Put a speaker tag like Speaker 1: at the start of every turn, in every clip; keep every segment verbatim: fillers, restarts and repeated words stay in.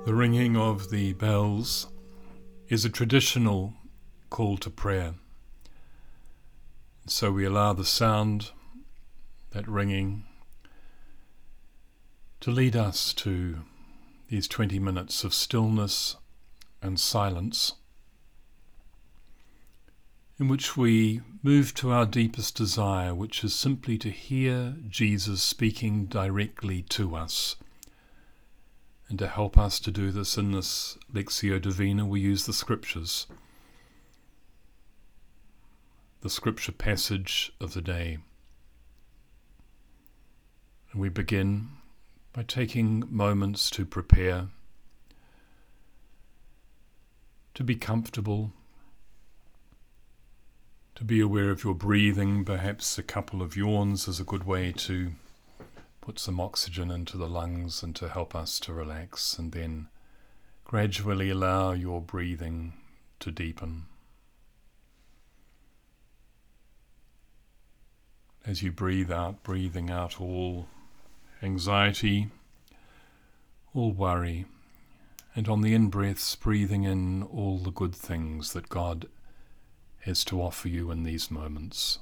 Speaker 1: The ringing of the bells is a traditional call to prayer. So we allow the sound, that ringing, to lead us to these twenty minutes of stillness and silence, in which we move to our deepest desire, which is simply to hear Jesus speaking directly to us. And to help us to do this in this Lectio Divina, we use the Scriptures, the Scripture passage of the day. And we begin by taking moments to prepare, to be comfortable, to be aware of your breathing. Perhaps a couple of yawns is a good way to put some oxygen into the lungs and to help us to relax, and then gradually allow your breathing to deepen. As you breathe out, breathing out all anxiety, all worry, and on the in-breaths, breathing in all the good things that God has to offer you in these moments.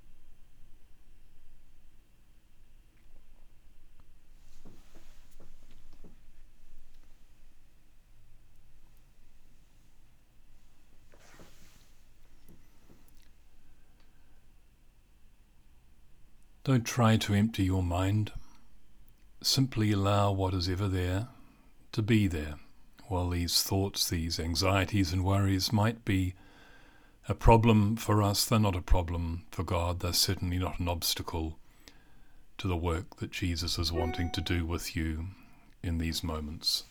Speaker 1: Don't try to empty your mind. Simply allow what is ever there to be there. While these thoughts, these anxieties and worries might be a problem for us, they're not a problem for God. They're certainly not an obstacle to the work that Jesus is wanting to do with you in these moments.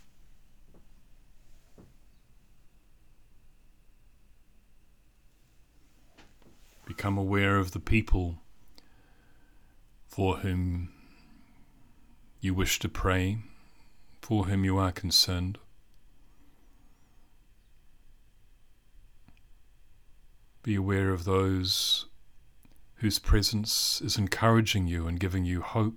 Speaker 1: Become aware of the people for whom you wish to pray, for whom you are concerned. Be aware of those whose presence is encouraging you and giving you hope,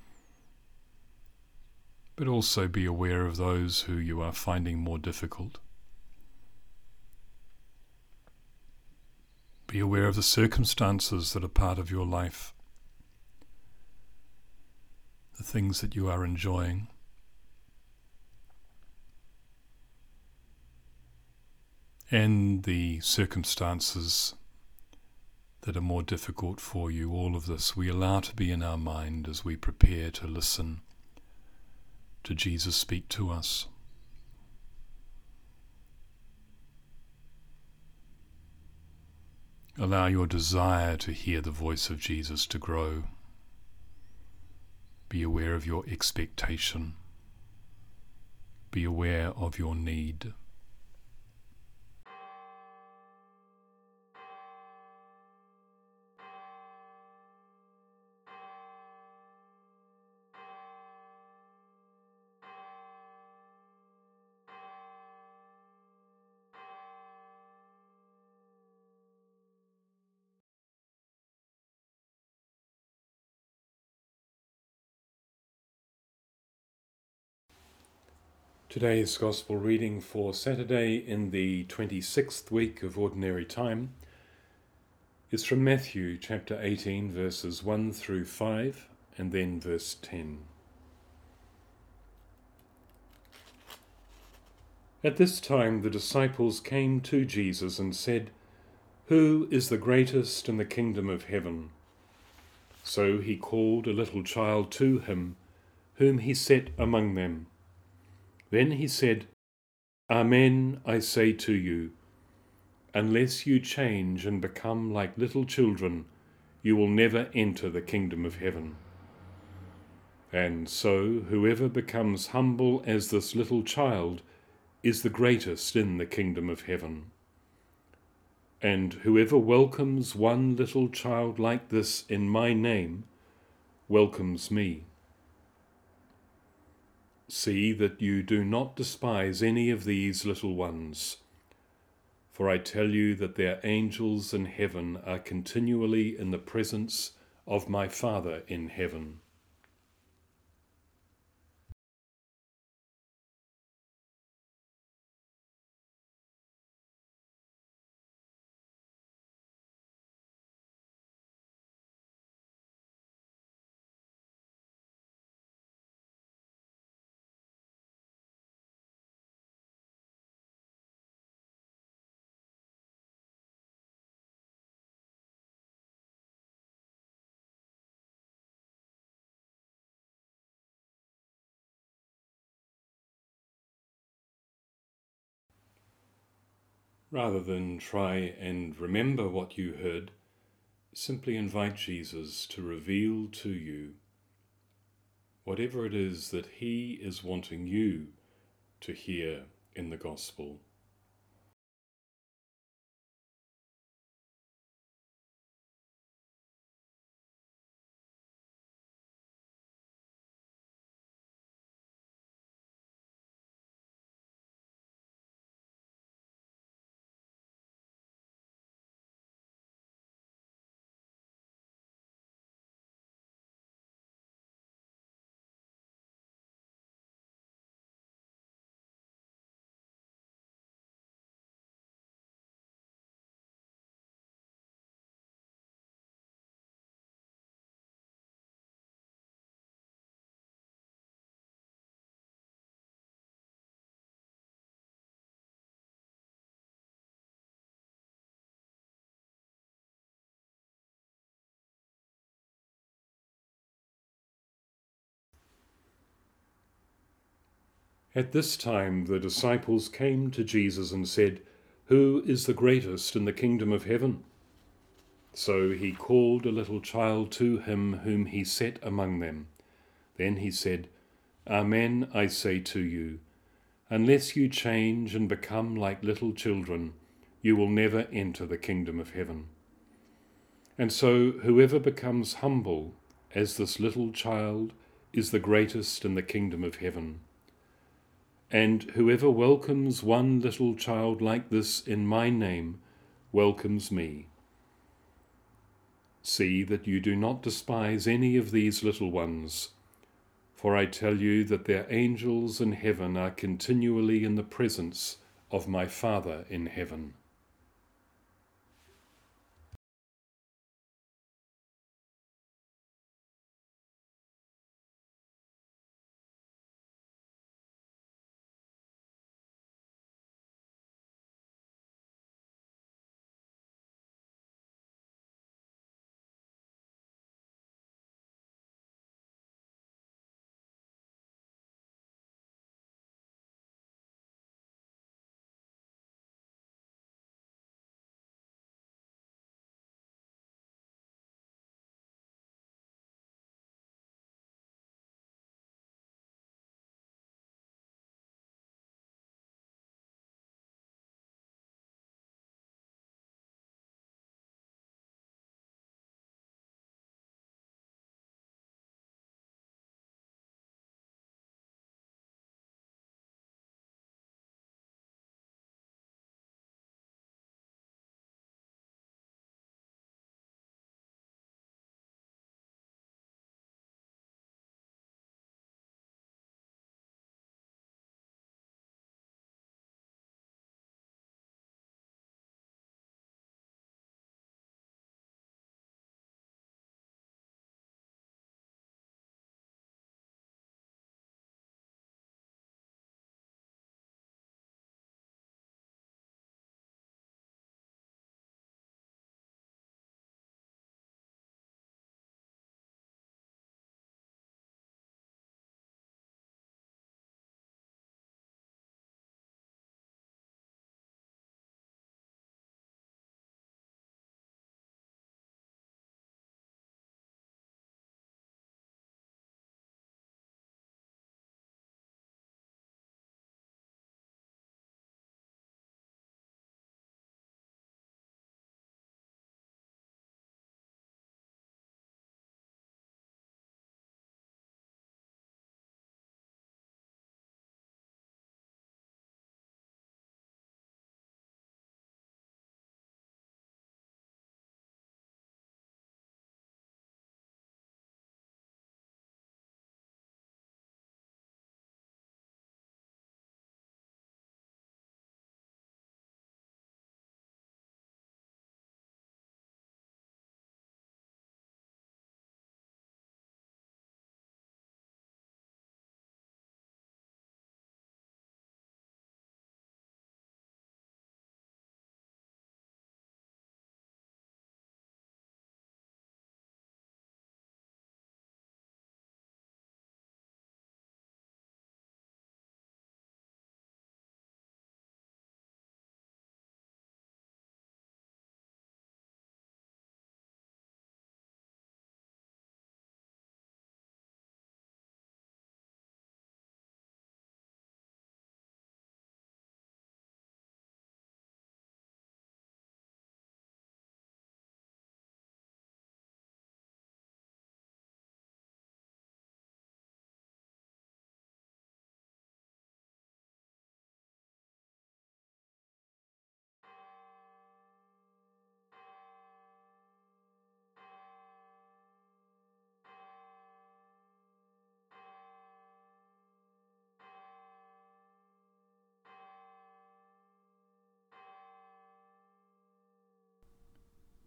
Speaker 1: but also be aware of those who you are finding more difficult. Be aware of the circumstances that are part of your life, the things that you are enjoying. And the circumstances that are more difficult for you. All of this we allow to be in our mind as we prepare to listen to Jesus speak to us. Allow your desire to hear the voice of Jesus to grow. Be aware of your expectation. Be aware of your need. Today's Gospel reading for Saturday in the twenty-sixth week of Ordinary Time is from Matthew chapter eighteen, verses one through five, and then verse ten. At this time the disciples came to Jesus and said, "Who is the greatest in the kingdom of heaven?" So he called a little child to him, whom he set among them. Then he said, "Amen, I say to you, unless you change and become like little children, you will never enter the kingdom of heaven. And so whoever becomes humble as this little child is the greatest in the kingdom of heaven. And whoever welcomes one little child like this in my name welcomes me. See that you do not despise any of these little ones, for I tell you that their angels in heaven are continually in the presence of my Father in heaven." Rather than try and remember what you heard, simply invite Jesus to reveal to you whatever it is that he is wanting you to hear in the gospel. At this time the disciples came to Jesus and said, "Who is the greatest in the kingdom of heaven?" So he called a little child to him whom he set among them. Then he said, "Amen, I say to you, unless you change and become like little children, you will never enter the kingdom of heaven. And so whoever becomes humble as this little child is the greatest in the kingdom of heaven. And whoever welcomes one little child like this in my name welcomes me. See that you do not despise any of these little ones, for I tell you that their angels in heaven are continually in the presence of my Father in heaven."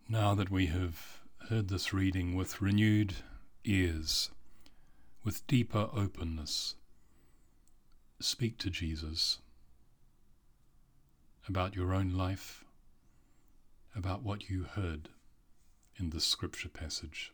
Speaker 1: Now that we have heard this reading with renewed ears, with deeper openness, speak to Jesus about your own life, about what you heard in this scripture passage.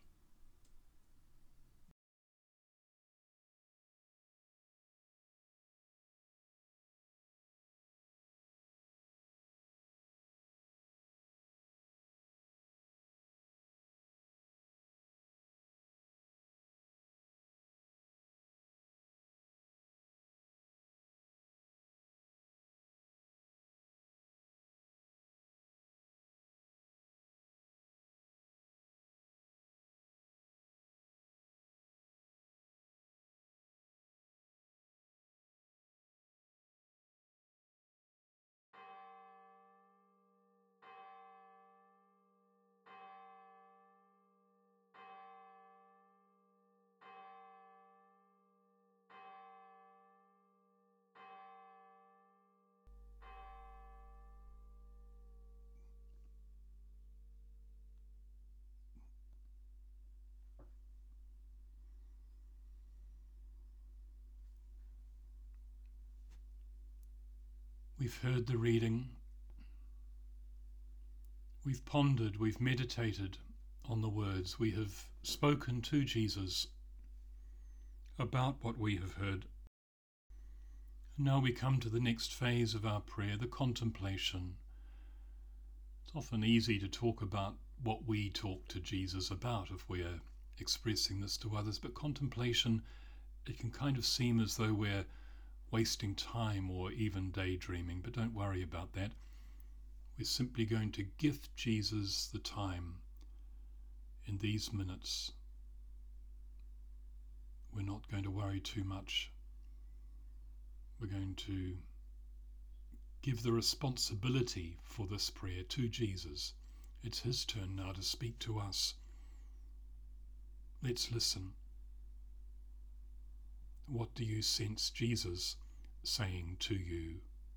Speaker 1: We've heard the reading, we've pondered, we've meditated on the words, we have spoken to Jesus about what we have heard. And now we come to the next phase of our prayer, the contemplation. It's often easy to talk about what we talk to Jesus about if we're expressing this to others, but contemplation, it can kind of seem as though we're wasting time or even daydreaming, but don't worry about that. We're simply going to gift Jesus the time in these minutes. We're not going to worry too much. We're going to give the responsibility for this prayer to Jesus. It's his turn now to speak to us. Let's listen. What do you sense Jesus saying to you?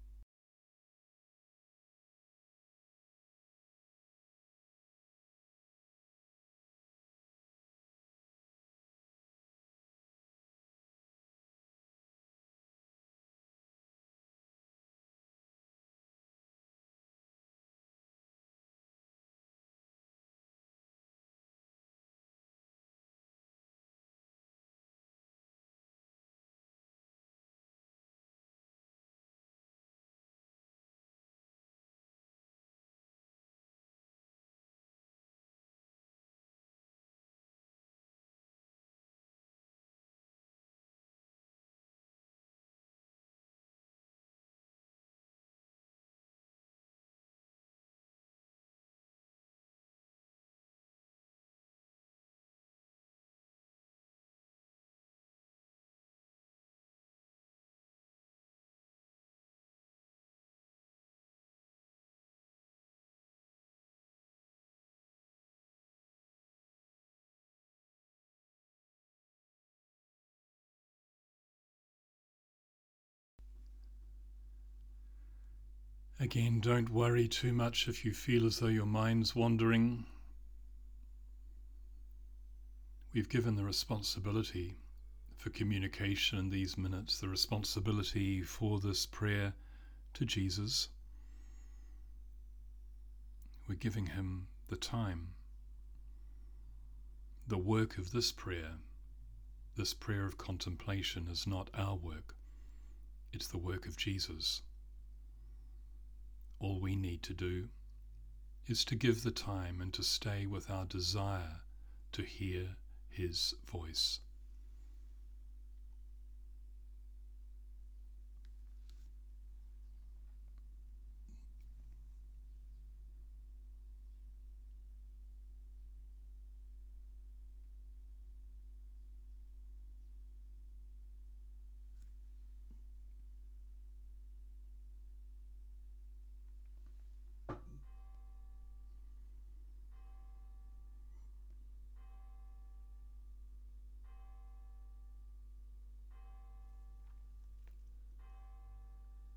Speaker 1: Again, don't worry too much if you feel as though your mind's wandering. We've given the responsibility for communication in these minutes, the responsibility for this prayer to Jesus. We're giving him the time. The work of this prayer, this prayer of contemplation, is not our work. It's the work of Jesus. All we need to do is to give the time and to stay with our desire to hear his voice.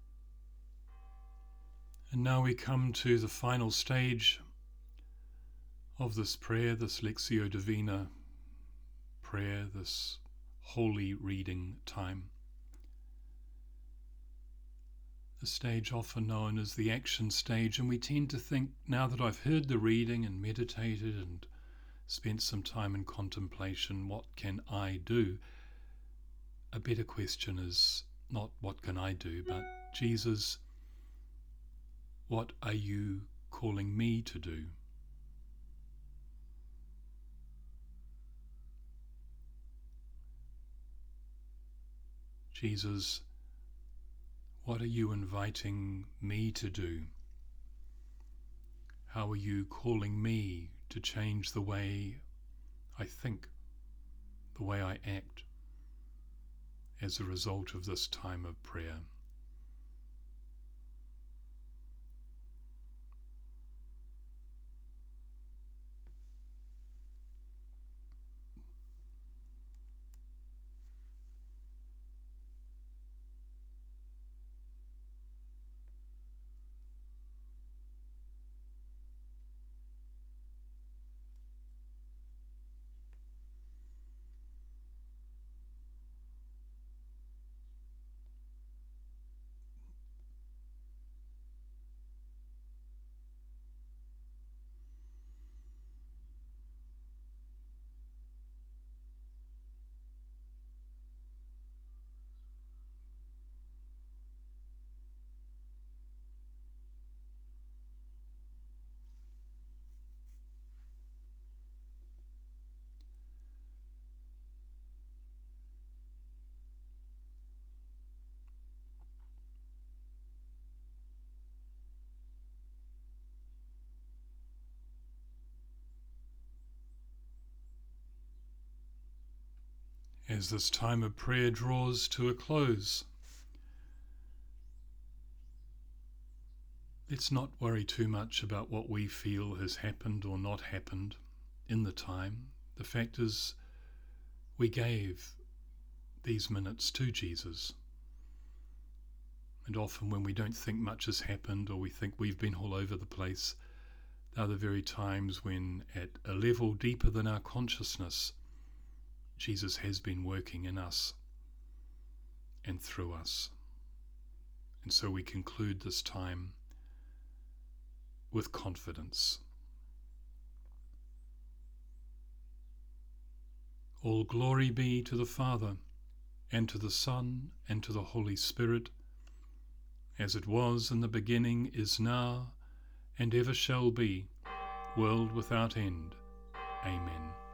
Speaker 1: And now we come to the final stage of this prayer, this Lectio Divina prayer, this holy reading time. The stage often known as the action stage, and we tend to think, now that I've heard the reading and meditated and spent some time in contemplation, what can I do? A better question is not what can I do, but Jesus, what are you calling me to do? Jesus, what are you inviting me to do? How are you calling me to change the way I think, the way I act, as a result of this time of prayer? As this time of prayer draws to a close, let's not worry too much about what we feel has happened or not happened in the time. The fact is, we gave these minutes to Jesus. And often when we don't think much has happened, or we think we've been all over the place, they're the very times when, at a level deeper than our consciousness, Jesus has been working in us and through us. And so we conclude this time with confidence. All glory be to the Father, and to the Son, and to the Holy Spirit, as it was in the beginning, is now, and ever shall be, world without end. Amen.